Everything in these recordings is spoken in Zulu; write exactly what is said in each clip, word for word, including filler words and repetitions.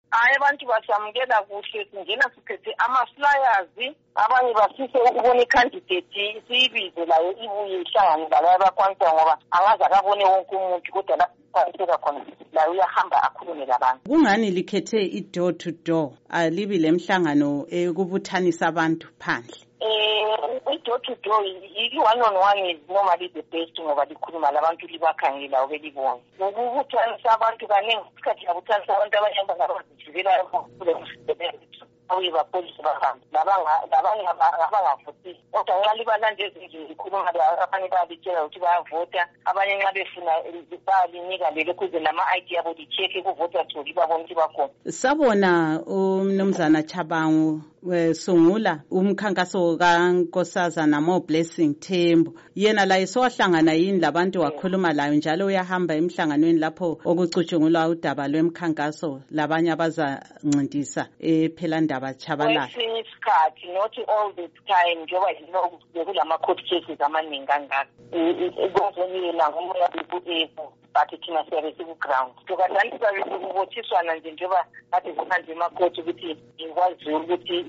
Hayi abantu basamukela kuhle singena siphethe ama-flyers abanye bafise ukubona i-candidate siyibize layo ibuye ihlangane laba abakwanisa ngoba angaze akabone wonke umuntu kodwa lapha khona la uyahamba akhulume labantu. Kungani likhethe i-door to door alibi lemhlangano ekubuthanisa abantu phandle? Eh i-door to door i-one on one is normally the best ngoba likhuluma labantu libakhangela obelibona. Ukubuthanisa abantu kaningi isikhathi labuthanisa abantu abanye abangabazivela kule msebenzi awu bapolisi bahamba labanye abangavuti kodwa nxa libala nje ezinje ikhuluma abanye bayalitshela ukuthi bayavota abanye nxa befuna balinika lelo kuze nama-I D yabo licheck kuvota tholi babona ukuthi bakhona. Sabona umnumzana Chabangu wesungula umkhankaso kaNkosazana More Blessing Thembu yena la isowahlangana yini labantu wakhuluma layo njalo uyahamba emhlanganweni lapho okucutshungulwa udaba lwemkhankaso labanye abazancindisa ephela ndaba Chabalala. Kwesinye isikhathi not all the time njengoba yino kulama court cases amaningi kangaka kuzonina ngomoya bekuepo bathi thina siyabe ground tokadanisa ukubothiswana nje njengoba bathi kuhanje emakhosi ukuthi ikwazi ukuthi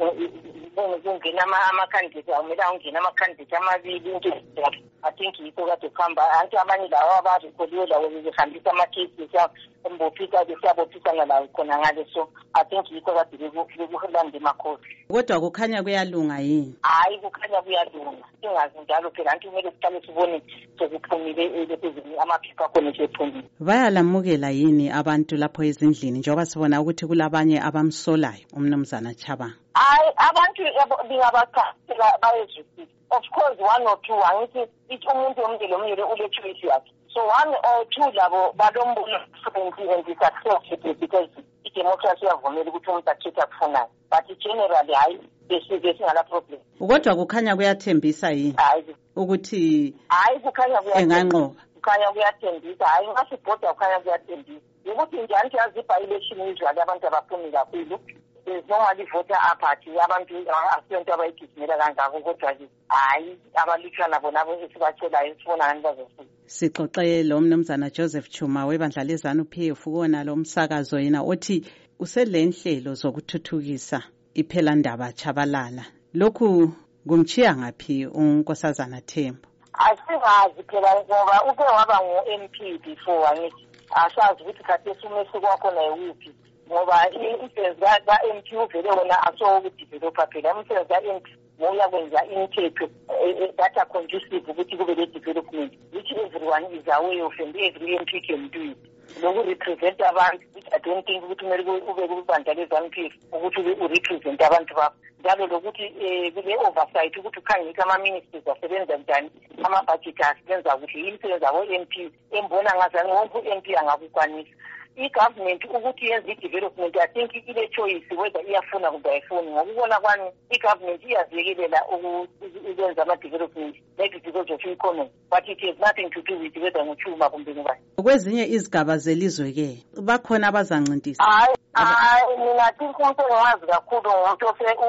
kungena ama-candidate awumele ungena ama-candidate amabili into I think yikho kade kuhamba abantu abanye lawo abazikholiwe lawo behambisa ama-cases embophisa besiyabophisana lawo khona ngale so I think yikho kade bekuhamba emakhosi. Kodwa kukhanya kuyalunga yini? Hayi kukhanya kuyalunga singazi njalo phela anti kumele siqale sibone sekuphumile lephezulu amaphepha khona sephumile. Bayalamukela yini abantu lapho ezindlini njengoba sibona ukuthi kulabanye abamsolayo umnumzana Chabangu? Hayi abantu bingabachasela bayezwisisa. Of course one or two angithi ithi umuntu omndeni omnyele ule choice yakhe. So one or two labo balombono friendly and successful because i-democracy yavumela ukuthi umuntu akhethe akufunayo. But generally hayi besingala problem. Kodwa kukhanya kuyathembisa yini? Hayi ukuthi hayi kukhanya kuyanqoba. Kukhanya kuyathembisa hayi ngasibhoda kukhanya kuyathembisa. Ukuthi njani yazi by-election usually abantu abaphumi kakhulu. Normally voter apathy abantu asiyonto abayigijimela kangako kodwa ke hayi abalutshwana bona esibacelayo sibona ngani bazofika. Sixoxe lo mnumzana Joseph Chuma webandla lezanu P F kuona lo msakazo yena othi uselenhlelo zokuthuthukisa iphela ndaba Chabalala. Lokhu kumchiya ngaphi uNkosazana Thembu? Asingazi phela ngoba uke waba ngo-M P before angithi asazi ukuthi kade sumehluko wakho na yiphi ngoba imisebenzi ka-M P uvele wona asokudevelopa phela imisebenzi ka-M P ngoya kwenza imithetho data conducive ukuthi kube le-development which everyone is aware of and every M P can do it. Loku-represent abantu which I don't think ukuthi kumele ube kubandla lezanu P F ukuthi u-represent abantu bakho njalo lokuthi kule-oversight ukuthi ukhangisa ama-ministers asebenza njani ama-budget asebenza kuhle imisebenzi abo-M P embona ngazani wonke u-M P angakukwanisa. I-government ukuthi yenze i-development I think ile choice whether iyafuna kumbe ayifuni ngokubona kwami i-government iyaziyekelela ukwenza ama-development maybe because of economy but it has nothing to do with whether nguchuma kumbe ngubani. Kwezinye izigaba zelizwe-ke bakhona abazancintisa? Hayi hayi mina think umuntu engiwazi kakhulu ngumuntu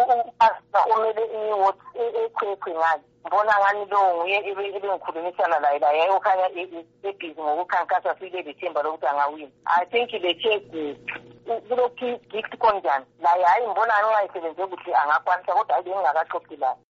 omele iwoti ekhwekhwe ngayo mbona ngani lo nguye ebengikhulumisana laye la yayokhanya ebhizi ngokukhankasa sile lethemba lokuthi angawini. I think le check kulokhu gift konjani la hayi mbona nxa isebenze kuhle angakwanisa kodwa hayi bengingakaxoxi layo.